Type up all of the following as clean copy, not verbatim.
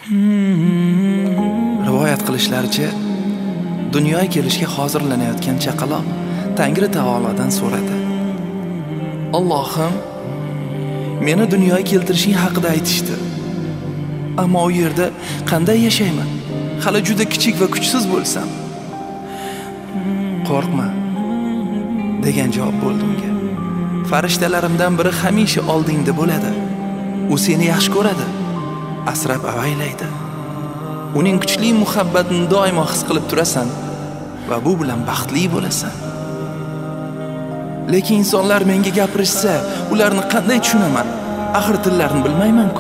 Rivoyat qilishlaricha, dunyoga kelishga hozirlanayotgan chaqaloq Tangri taolodan so'radi: Allohim, meni dunyoga keltirishing haqida aytishdi. Ammo u yerda qanday yashayman? Hali juda kichik va kuchsiz bo'lsam. Qo'rqma, degan javob bo'ldi unga. Farishtalarimdan biri hamisha oldingda bo'ladi. U seni yaxshi ko'radi, asrab avaylaydi. Uning kuchli muhabbatini doimo his qilib turasan va bu bilan baxtli bo'lasan. Lekin insonlar menga gapirishsa, ularni qanday tushunaman? Axir tillarini bilmayman-ku.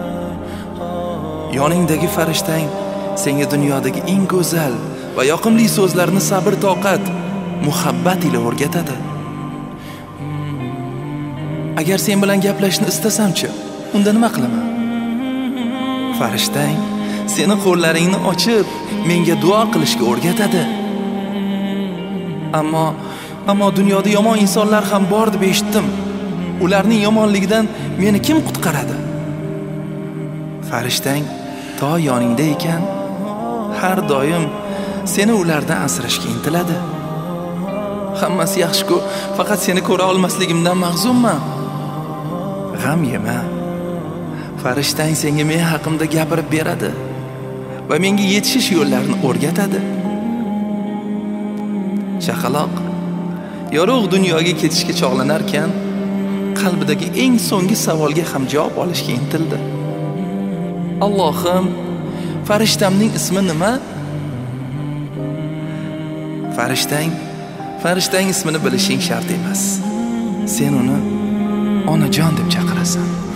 Yoningdagi farishtang senga dunyodagi eng go'zal va yoqimli so'zlarni sabr, toqat, muhabbat ila o'rgatadi. Agar sen bilan gaplashishni istasam-chi, unda nima qilaman? Farishtang seni qo'llaringni ochib, menga duo qilishga o'rgatadi. Ammo dunyoda yomon insonlar ham bor deb eshitdim. Ularning yomonligidan meni kim qutqaradi? Farishtang to yoningda ekan, har doim seni ulardan asrashga intiladi. Hammasi yaxshi-ku, faqat seni ko'ra olmasligimdan mahzunman. G'am yema. Farishtang senga men haqimda gapirib beradi va menga yetishish yo'llarini o'rgatadi. Chaqaloq yorug' dunyoga ketishga chog'lanar ekan, qalbidagi eng so'nggi savolga ham javob olishga intildi. Allohim, farishtamning ismi nima? Farishtang ismini bilishing shart emas. Sen uni onajon deb chaqirasan.